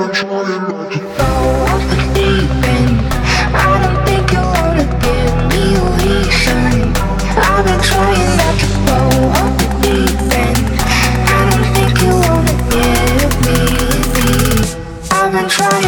off the deep end. I don't think you wanna give me a reason. I've been trying not to go off the deep end. I don't think you wanna give me. I've been trying.